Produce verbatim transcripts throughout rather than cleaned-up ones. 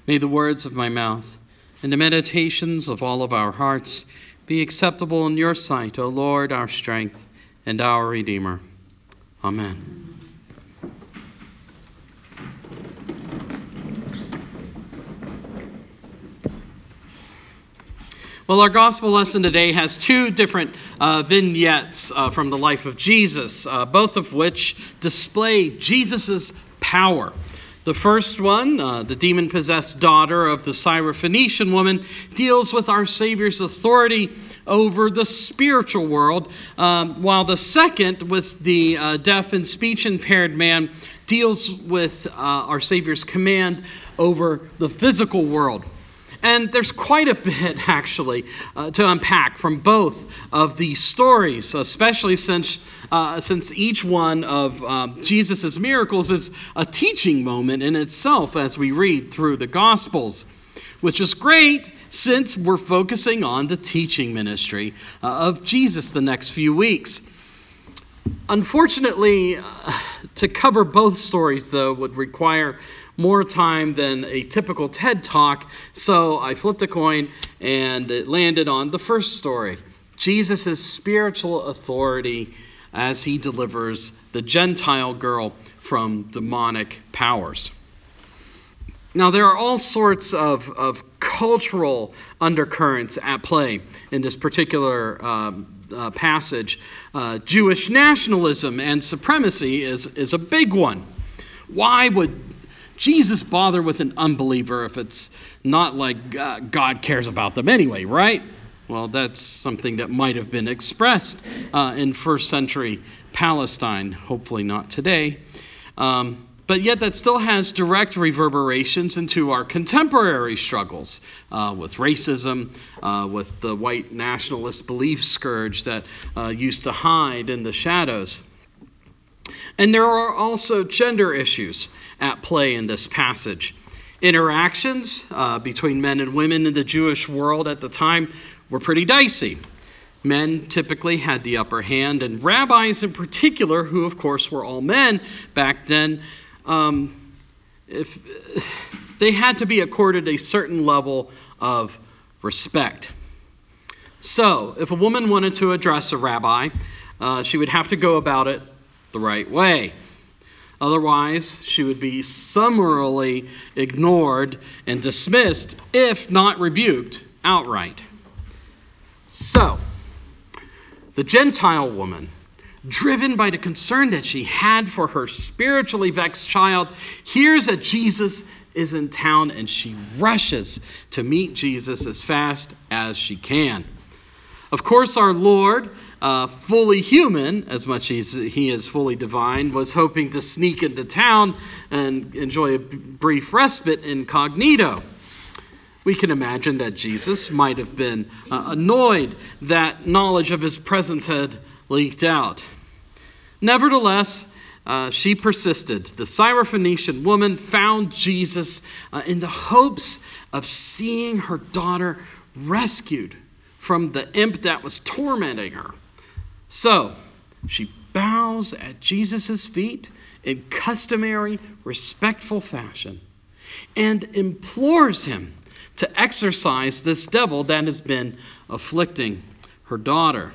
May the words of my mouth and the meditations of all of our hearts be acceptable in your sight, O Lord, our strength and our Redeemer. Amen. Well, our gospel lesson today has two different uh, vignettes uh, from the life of Jesus, uh, both of which display Jesus' power. The first one, uh, the demon-possessed daughter of the Syrophoenician woman, deals with our Savior's authority over the spiritual world, um, while the second, with the uh, deaf and speech-impaired man, deals with uh, our Savior's command over the physical world. And there's quite a bit, actually, uh, to unpack from both of these stories, especially since uh, since each one of um, Jesus' miracles is a teaching moment in itself as we read through the Gospels, which is great since we're focusing on the teaching ministry uh, of Jesus the next few weeks. Unfortunately, uh, to cover both stories, though, would require more time than a typical TED Talk, so I flipped a coin and it landed on the first story, Jesus' spiritual authority as he delivers the Gentile girl from demonic powers. Now, there are all sorts of, of cultural undercurrents at play in this particular um, uh, passage. Uh, Jewish nationalism and supremacy is, is a big one. Why would Jesus bother with an unbeliever if it's not like uh, God cares about them anyway, right? Well, that's something that might have been expressed uh, in first century Palestine, hopefully not today. Um, but yet that still has direct reverberations into our contemporary struggles uh, with racism, uh, with the white nationalist belief scourge that uh, used to hide in the shadows. And there are also gender issues at play in this passage. Interactions uh, between men and women in the Jewish world at the time were pretty dicey. Men typically had the upper hand, and rabbis in particular, who of course were all men back then, um, if they had to be accorded a certain level of respect. So, if a woman wanted to address a rabbi, uh, she would have to go about it the right way. Otherwise, she would be summarily ignored and dismissed, if not rebuked outright. So, the Gentile woman, driven by the concern that she had for her spiritually vexed child, hears that Jesus is in town, and she rushes to meet Jesus as fast as she can. Of course, our Lord, Uh, fully human, as much as he is fully divine, was hoping to sneak into town and enjoy a brief respite incognito. We can imagine that Jesus might have been uh, annoyed that knowledge of his presence had leaked out. Nevertheless, uh, she persisted. The Syrophoenician woman found Jesus uh, in the hopes of seeing her daughter rescued from the imp that was tormenting her. So, she bows at Jesus' feet in customary, respectful fashion and implores him to exorcise this devil that has been afflicting her daughter.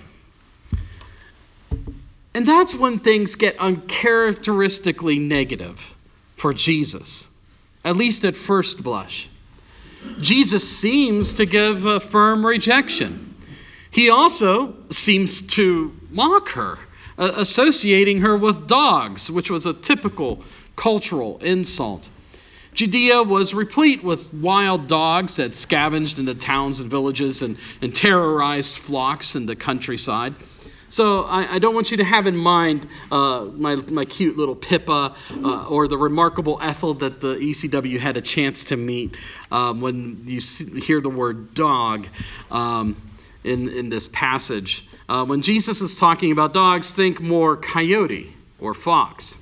And that's when things get uncharacteristically negative for Jesus, at least at first blush. Jesus seems to give a firm rejection. He also seems to mock her, uh, associating her with dogs, which was a typical cultural insult. Judea was replete with wild dogs that scavenged in the towns and villages and, and terrorized flocks in the countryside. So I, I don't want you to have in mind uh, my, my cute little Pippa uh, or the remarkable Ethel that the E C W had a chance to meet um, when you see, hear the word dog. Um, In, in this passage. Uh, when Jesus is talking about dogs, think more coyote or fox.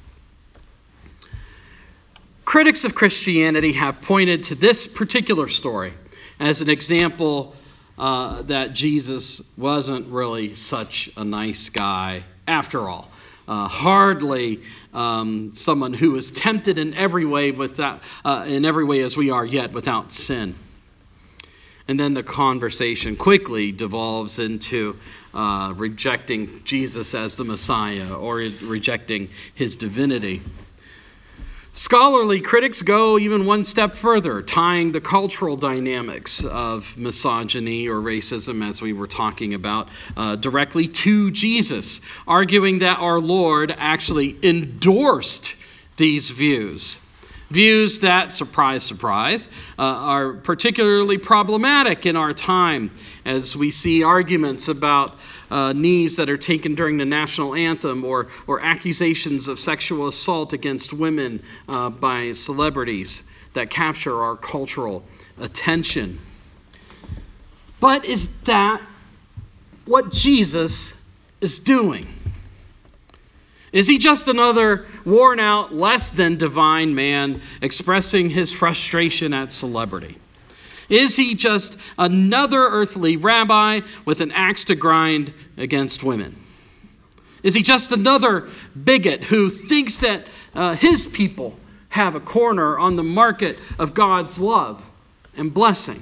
Critics of Christianity have pointed to this particular story as an example uh, that Jesus wasn't really such a nice guy after all. uh, hardly um, someone who is tempted in every way without, uh, in every way as we are, yet without sin. And then the conversation quickly devolves into uh, rejecting Jesus as the Messiah or rejecting his divinity. Scholarly critics go even one step further, tying the cultural dynamics of misogyny or racism, as we were talking about, uh, directly to Jesus, arguing that our Lord actually endorsed these views. Views that, surprise, surprise, uh, are particularly problematic in our time, as we see arguments about uh, knees that are taken during the national anthem, or, or accusations of sexual assault against women uh, by celebrities that capture our cultural attention. But is that what Jesus is doing? Is he just another worn-out, less than divine man expressing his frustration at celebrity? Is he just another earthly rabbi with an axe to grind against women? Is he just another bigot who thinks that uh, his people have a corner on the market of God's love and blessing?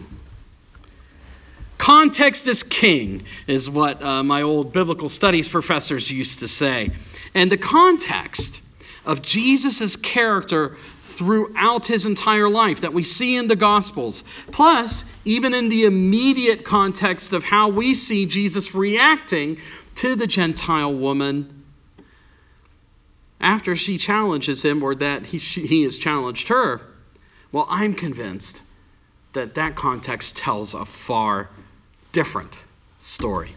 Context is king, is what uh, my old biblical studies professors used to say. And the context of Jesus' character throughout his entire life that we see in the Gospels, plus even in the immediate context of how we see Jesus reacting to the Gentile woman after she challenges him, or that he, she, he has challenged her, well, I'm convinced that that context tells a far different story.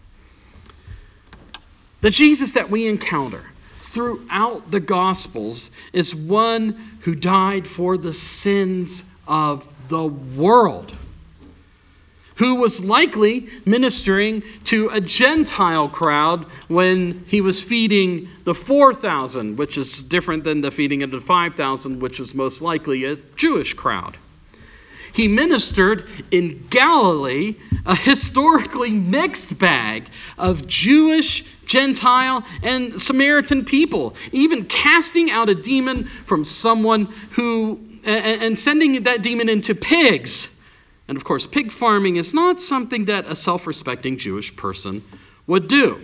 The Jesus that we encounter throughout the Gospels is one who died for the sins of the world, who was likely ministering to a Gentile crowd when he was feeding the four thousand, which is different than the feeding of the five thousand, which was most likely a Jewish crowd. He ministered in Galilee, a historically mixed bag of Jewish, Gentile, and Samaritan people, even casting out a demon from someone who, and sending that demon into pigs. And of course, pig farming is not something that a self-respecting Jewish person would do.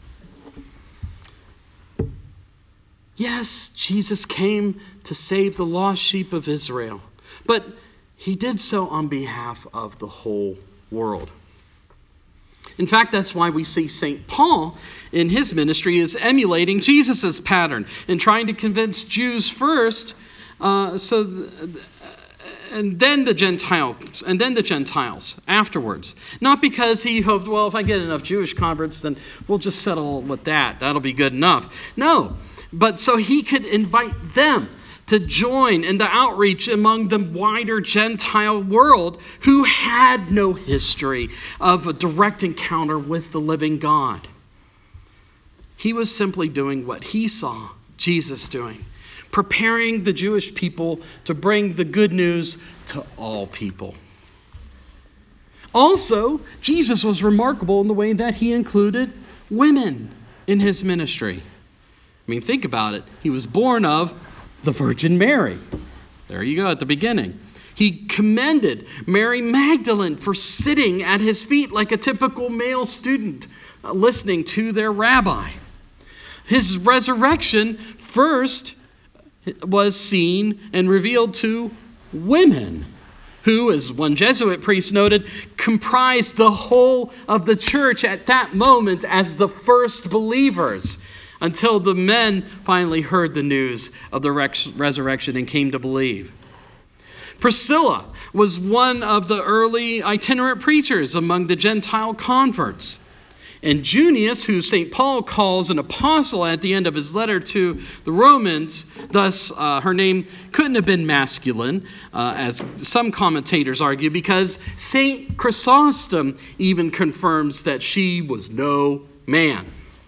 Yes, Jesus came to save the lost sheep of Israel, but he did so on behalf of the whole world. In fact, that's why we see Saint Paul in his ministry is emulating Jesus' pattern and trying to convince Jews first, uh, so th- and then the Gentiles, and then the Gentiles afterwards. Not because he hoped, well, if I get enough Jewish converts, then we'll just settle with that. That'll be good enough. No, but so he could invite them to join in the outreach among the wider Gentile world who had no history of a direct encounter with the living God. He was simply doing what he saw Jesus doing, preparing the Jewish people to bring the good news to all people. Also, Jesus was remarkable in the way that he included women in his ministry. I mean, think about it. He was born of the Virgin Mary. There you go at the beginning. He commended Mary Magdalene for sitting at his feet like a typical male student, uh, listening to their rabbi. His resurrection first was seen and revealed to women, who, as one Jesuit priest noted, comprised the whole of the church at that moment as the first believers, until the men finally heard the news of the res- resurrection and came to believe. Priscilla was one of the early itinerant preachers among the Gentile converts. And Junius, who Saint Paul calls an apostle at the end of his letter to the Romans, thus uh, her name couldn't have been masculine, uh, as some commentators argue, because Saint Chrysostom even confirms that she was no man.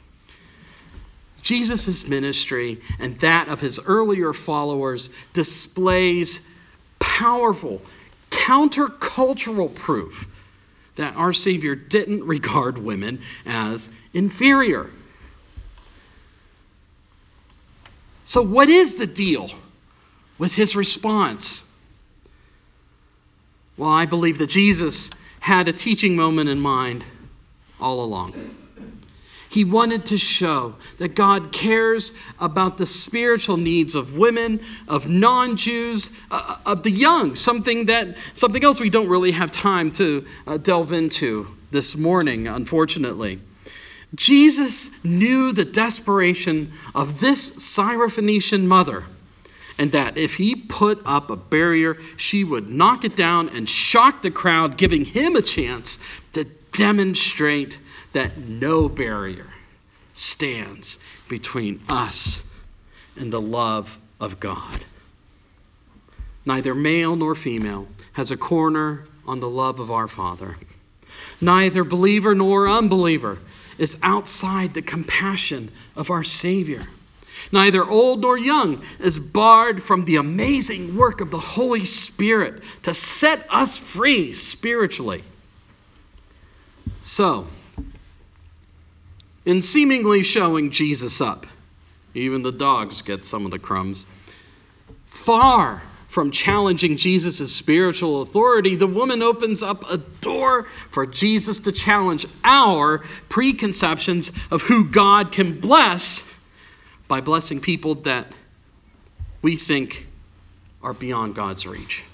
Jesus' ministry and that of his earlier followers displays powerful countercultural proof that our Savior didn't regard women as inferior. So what is the deal with his response? Well, I believe that Jesus had a teaching moment in mind all along. He wanted to show that God cares about the spiritual needs of women, of non-Jews, uh, of the young, something that something else we don't really have time to uh, delve into this morning, unfortunately. Jesus knew the desperation of this Syrophoenician mother, and that if he put up a barrier, she would knock it down and shock the crowd, giving him a chance to demonstrate that no barrier stands between us and the love of God. Neither male nor female has a corner on the love of our Father. Neither believer nor unbeliever is outside the compassion of our Savior. Neither old nor young is barred from the amazing work of the Holy Spirit to set us free spiritually. So, in seemingly showing Jesus up, even the dogs get some of the crumbs, far from challenging Jesus' spiritual authority, the woman opens up a door for Jesus to challenge our preconceptions of who God can bless by blessing people that we think are beyond God's reach.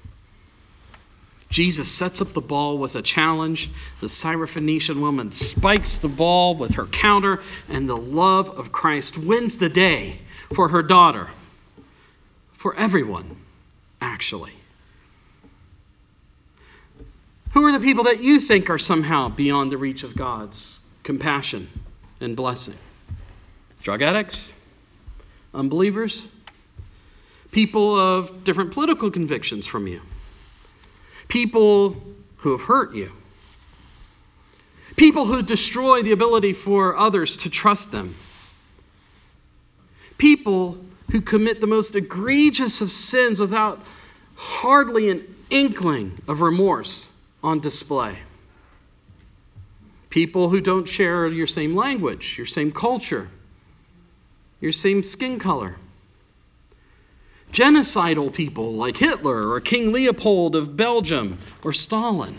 Jesus sets up the ball with a challenge. The Syrophoenician woman spikes the ball with her counter, and the love of Christ wins the day for her daughter. For everyone, actually. Who are the people that you think are somehow beyond the reach of God's compassion and blessing? Drug addicts? Unbelievers? People of different political convictions from you? People who have hurt you. People who destroy the ability for others to trust them. People who commit the most egregious of sins without hardly an inkling of remorse on display. People who don't share your same language, your same culture, your same skin color. Genocidal people like Hitler or King Leopold of Belgium or Stalin.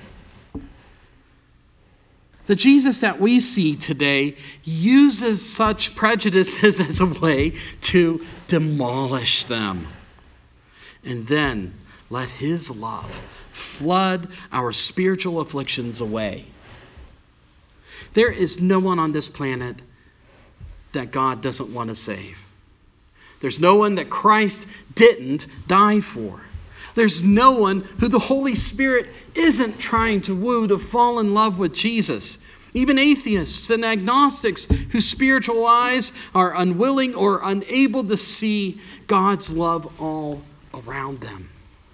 The Jesus that we see today uses such prejudices as a way to demolish them. And then let his love flood our spiritual afflictions away. There is no one on this planet that God doesn't want to save. There's no one that Christ didn't die for. There's no one who the Holy Spirit isn't trying to woo to fall in love with Jesus. Even atheists and agnostics whose spiritual eyes are unwilling or unable to see God's love all around them.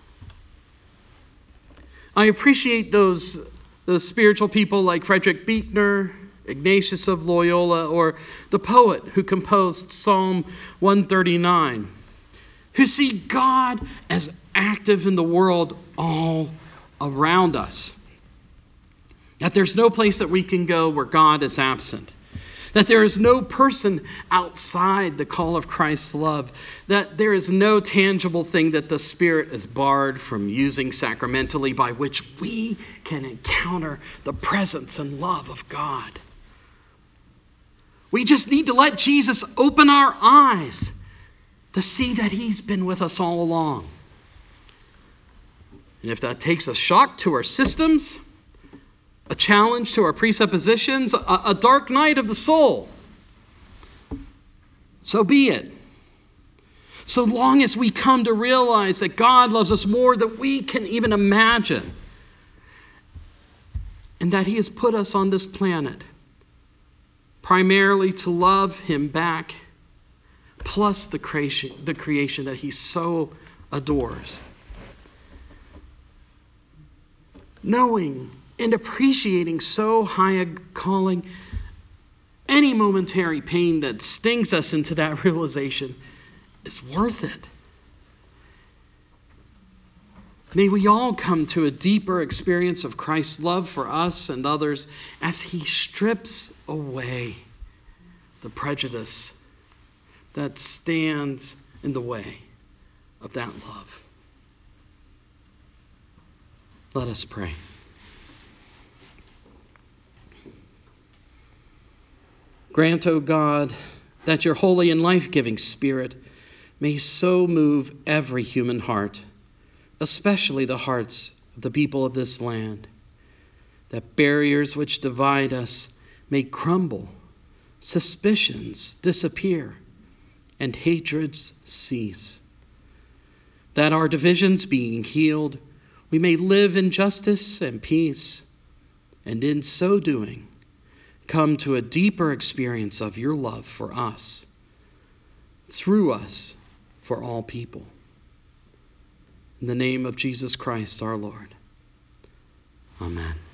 I appreciate those, those spiritual people like Frederick Buechner, Ignatius of Loyola, or the poet who composed Psalm one thirty-nine, who see God as active in the world all around us. That there's no place that we can go where God is absent. That there is no person outside the call of Christ's love. That there is no tangible thing that the Spirit is barred from using sacramentally by which we can encounter the presence and love of God. We just need to let Jesus open our eyes to see that he's been with us all along. And if that takes a shock to our systems, a challenge to our presuppositions, a, a dark night of the soul, so be it. So long as we come to realize that God loves us more than we can even imagine, and that he has put us on this planet primarily to love him back, plus the creation, the creation that he so adores. Knowing and appreciating so high a calling, any momentary pain that stings us into that realization is worth it. May we all come to a deeper experience of Christ's love for us and others as he strips away the prejudice that stands in the way of that love. Let us pray. Grant, O God, that your holy and life-giving Spirit may so move every human heart, especially the hearts of the people of this land, that barriers which divide us may crumble, suspicions disappear, and hatreds cease. That our divisions being healed, we may live in justice and peace, and in so doing, come to a deeper experience of your love for us, through us, for all people. In the name of Jesus Christ our Lord. Amen.